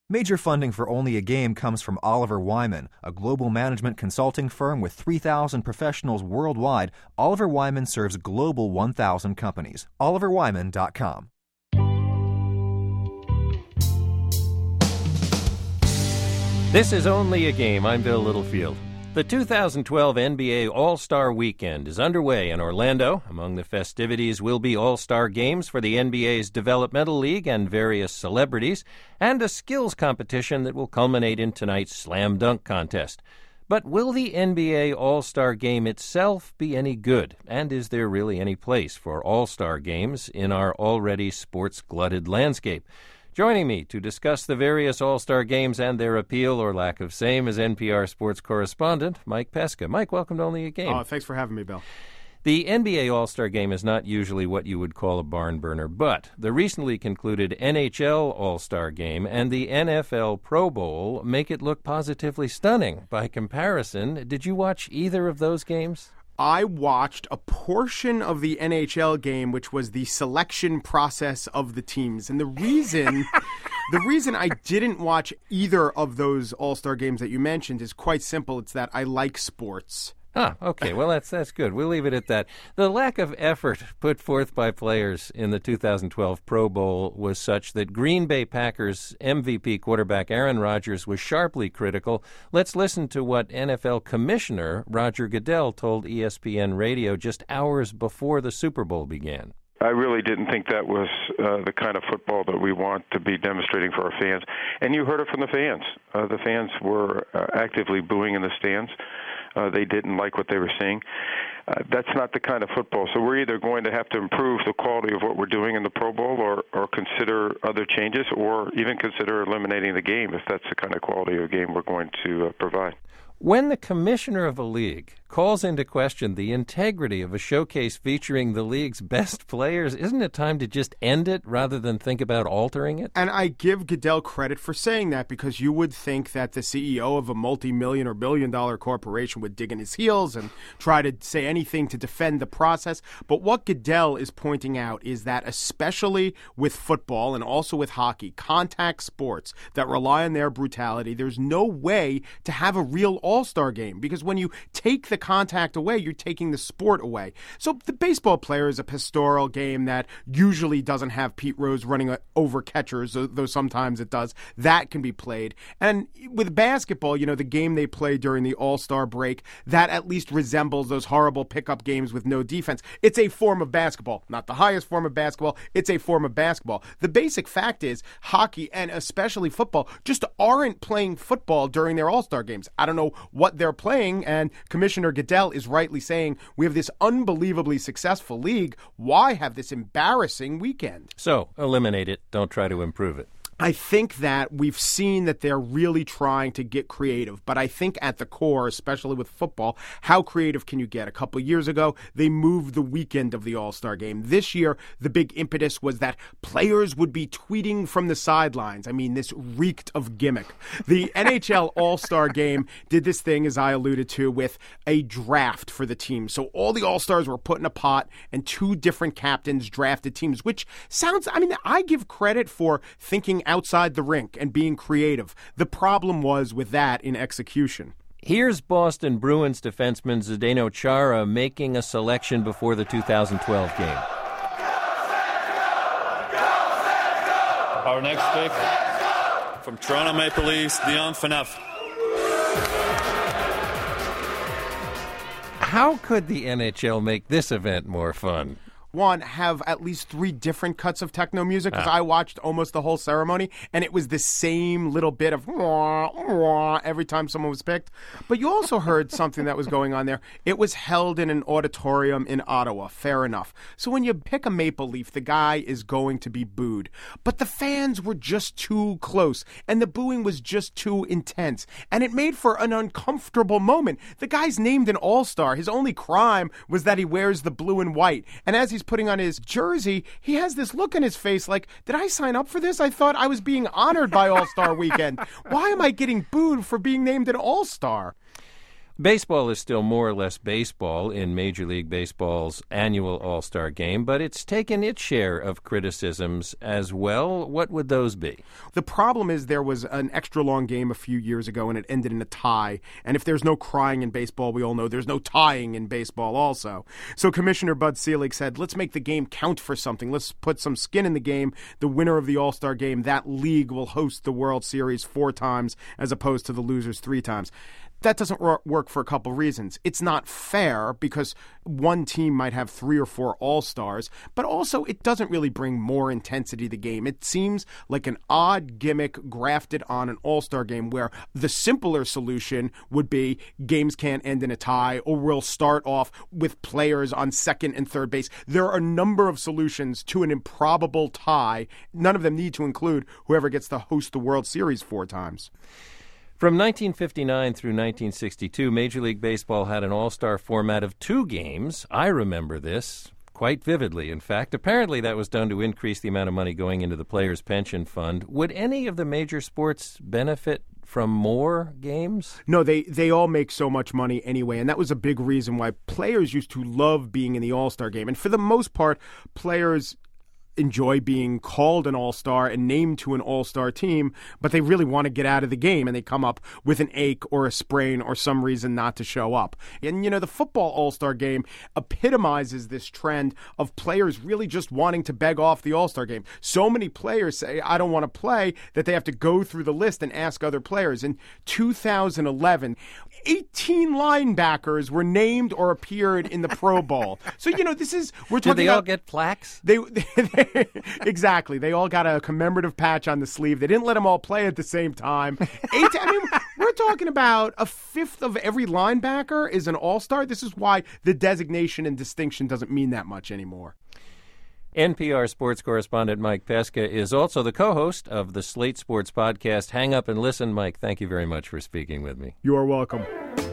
Major funding for Only a Game comes from Oliver Wyman, a global management consulting firm with 3,000 professionals worldwide. Oliver Wyman serves global 1,000 companies. OliverWyman.com. This is Only a Game. I'm Bill Littlefield. The 2012 NBA All-Star Weekend is underway in Orlando. Among the festivities will be All-Star Games for the NBA's Developmental League and various celebrities, and a skills competition that will culminate in tonight's slam dunk contest. But will the NBA All-Star Game itself be any good? And is there really any place for All-Star Games in our already sports-glutted landscape? Joining me to discuss the various All-Star Games and their appeal or lack of same is NPR sports correspondent Mike Pesca. Mike, welcome to Only a Game. Oh, thanks for having me, Bill. The NBA All-Star Game is not usually what you would call a barn burner, but the recently concluded NHL All-Star Game and the NFL Pro Bowl make it look positively stunning. By comparison, did you watch either of those games? I watched a portion of the NHL game, which was the selection process of the teams. And the reason I didn't watch either of those All-Star games that you mentioned is quite simple. It's that I like sports. Okay. Well, that's good. We'll leave it at that. The lack of effort put forth by players in the 2012 Pro Bowl was such that Green Bay Packers MVP quarterback Aaron Rodgers was sharply critical. Let's listen to what NFL Commissioner Roger Goodell told ESPN Radio just hours before the Super Bowl began. I really didn't think that was the kind of football that we want to be demonstrating for our fans. And you heard it from the fans. The fans were actively booing in the stands. They didn't like what they were seeing. That's not the kind of football. So we're either going to have to improve the quality of what we're doing in the Pro Bowl or consider other changes or even consider eliminating the game if that's the kind of quality of game we're going to provide. When the commissioner of a league calls into question the integrity of a showcase featuring the league's best players, isn't it time to just end it rather than think about altering it? And I give Goodell credit for saying that, because you would think that the CEO of a multi-million or billion-dollar corporation would dig in his heels and try to say anything to defend the process. But what Goodell is pointing out is that especially with football and also with hockey, contact sports that rely on their brutality, there's no way to have a real All-Star game, because when you take the contact away, you're taking the sport away. So the baseball player is a pastoral game that usually doesn't have Pete Rose running over catchers, though sometimes it does. That can be played. And with basketball, the game they play during the All-Star break, that at least resembles those horrible pickup games with no defense. It's a form of basketball. Not the highest form of basketball. It's a form of basketball. The basic fact is hockey and especially football just aren't playing football during their All-Star games. I don't know what they're playing, and Commissioner Goodell is rightly saying we have this unbelievably successful league. Why have this embarrassing weekend? So eliminate it. Don't try to improve it. I think that we've seen that they're really trying to get creative, but I think at the core, especially with football, how creative can you get? A couple years ago, they moved the weekend of the All-Star game. This year, the big impetus was that players would be tweeting from the sidelines. I mean, this reeked of gimmick. The NHL All-Star game did this thing, as I alluded to, with a draft for the team. So all the All-Stars were put in a pot, and two different captains drafted teams, which sounds, I give credit for thinking outside the rink and being creative. The problem was with that in execution. Here's Boston Bruins defenseman Zdeno Chara making a selection before the 2012 game. Our next pick from Toronto Maple Leafs, Dion Phaneuf. How could the NHL make this event more fun? One, have at least 3 different cuts of techno music, because I watched almost the whole ceremony, and it was the same little bit of wah, wah, every time someone was picked. But you also heard something that was going on there. It was held in an auditorium in Ottawa. Fair enough. So when you pick a Maple Leaf, the guy is going to be booed. But the fans were just too close, and the booing was just too intense, and it made for an uncomfortable moment. The guy's named an All-Star. His only crime was that he wears the blue and white. And as he's putting on his jersey, he has this look on his face like, did I sign up for this? I thought I was being honored by All-Star Weekend. Why am I getting booed for being named an All-Star? Baseball is still more or less baseball in Major League Baseball's annual All-Star Game, but it's taken its share of criticisms as well. What would those be? The problem is there was an extra long game a few years ago, and it ended in a tie. And if there's no crying in baseball, we all know there's no tying in baseball also. So Commissioner Bud Selig said, let's make the game count for something. Let's put some skin in the game. The winner of the All-Star Game, that league will host the World Series 4 times as opposed to the losers 3 times. That doesn't work for a couple reasons. It's not fair because one team might have 3 or 4 all-stars, but also it doesn't really bring more intensity to the game. It seems like an odd gimmick grafted on an all-star game where the simpler solution would be games can't end in a tie, or we'll start off with players on second and third base. There are a number of solutions to an improbable tie. None of them need to include whoever gets to host the World Series 4 times. From 1959 through 1962, Major League Baseball had an all-star format of 2 games. I remember this quite vividly. In fact, apparently that was done to increase the amount of money going into the Players' Pension Fund. Would any of the major sports benefit from more games? No, they all make so much money anyway, and that was a big reason why players used to love being in the All-Star Game. And for the most part, players enjoy being called an all-star and named to an all-star team, but they really want to get out of the game, and they come up with an ache or a sprain or some reason not to show up. And, the football all-star game epitomizes this trend of players really just wanting to beg off the all-star game. So many players say, I don't want to play, that they have to go through the list and ask other players. In 2011, 18 linebackers were named or appeared in the Pro Bowl. So, we're talking about... Did they all get plaques? Exactly. They all got a commemorative patch on the sleeve. They didn't let them all play at the same time. We're talking about a fifth of every linebacker is an all-star. This is why the designation and distinction doesn't mean that much anymore. NPR sports correspondent Mike Pesca is also the co-host of the Slate Sports podcast, Hang Up and Listen. Mike, thank you very much for speaking with me. You are welcome.